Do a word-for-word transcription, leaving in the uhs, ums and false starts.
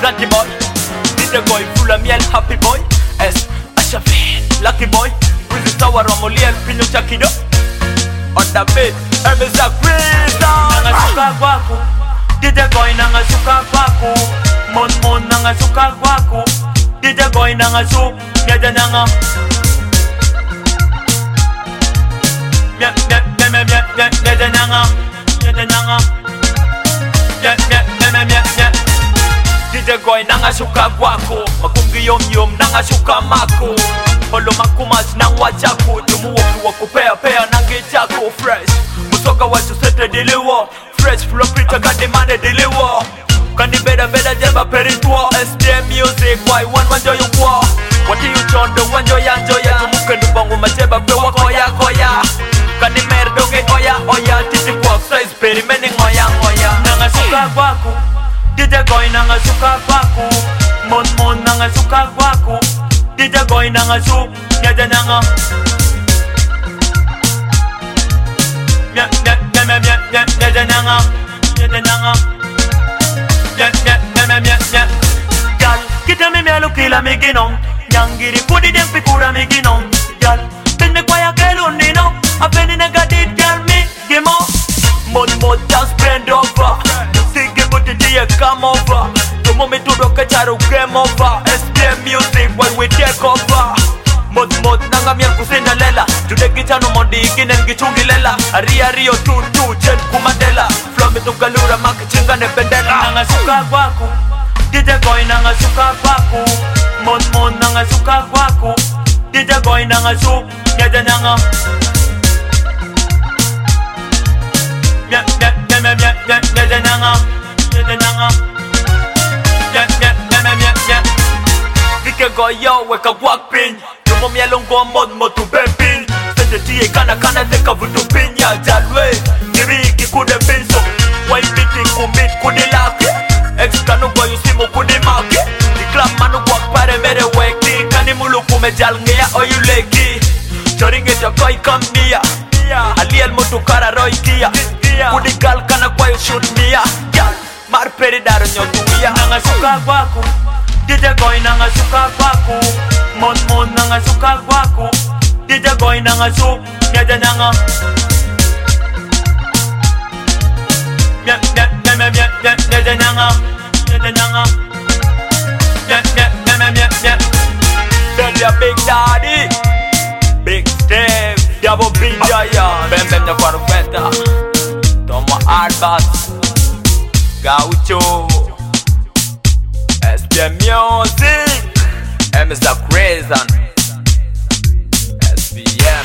Lucky boy, Dita boy, full of miel, happy boy. S, Ashafi, lucky boy. With the tower of Moliel, Pino Chakido. On the beat, M is a crazy. Nanga suka kwaku, Dita boy, nanga suka kwaku. Mon mon nanga suka kwaku. Dita boy, nanga su, Neda nanga. Mia, mia, mia, mia, mia, Neda nanga. Neda nanga. Mia, mia, mia, mia, mia. Dita boy, nanga suka kwaku. Makungi yom yom, nanga suka maku. Olo makumas nang wajaku. Tumuwaku waku pea pea nangi jaku. Fresh Musoka wachu sete diliwo. Fresh flow pita kadi mane diliwo. Kandi beda beda jeba peritwo. S D M music why one wanjo yu kwa. Wati yu chondo wanjo yanjo ya. Tumuke nubangu majeba kwe wakoya koya. Kandi merdoge oya oya. Titi kwa size peri meni ngoya ngoya. Nanga suka kwaku. Dita goy nanga suka kwaku. Mon mon nanga suka kwaku. Dita boy nanga su, Neda nanga. Mia mia mia mia mia mia Neda nanga. Neda nanga. Mia mia mia mia mia mia. Gal, kita me mia lukila me ginon. Nyangiri pudi dem pikura me ginon. Gal, ben me kwaya kelundi no. Apeni negadit gal me gimo. Mod mod just bend over. Sige buti diye come over. Tomo me tudo kacharu game over. S D M music when we take over. Mod mod nanga miel kusenda lela. Jude gichano mondi iginen gichungi lela. Aria rio tu tu jen kumadela. Flow me tu galura makichinga ne bendela. Nanga suka kwaku. Dita boy nanga suka kwaku. Mod mod nanga suka kwaku. Dita boy nanga su, Neda nanga. Mia mia mia mia mia mia Neda nanga. Neda nanga. Mia mia mia mia mia mia. Vike go yo weka guak pin. Tumo mielongo mod mod tu bepin. Sende tiye kana kana teka vutu pinya. Jalwe Niri kikude pinso. Wai biti kumit kudilaki. Ex kanu go yusimu kudimaki. Di club manu guak pare mere weki. Kani mulu kume jal ngea oyuleki. Choringe jakoi come near. Aliel mutu kara roi kia. Kudigal kana kwa yu shoot mia. Mar peri daro nyotuya. Nanga suka kwaku. Dita boy nanga suka kwaku. Mon mon nanga suka kwaku. Dita boy nanga su, Neda nanga. Mia mia mia mia mia mia Neda nanga. Neda nanga. Mia mia mia mia mia mia. Then ya Big Daddy, Big Steve, Double B Giant. Bem bem na farfeta. Toma Arbas, Gaucho, S D M music, M is the crazy, S B M.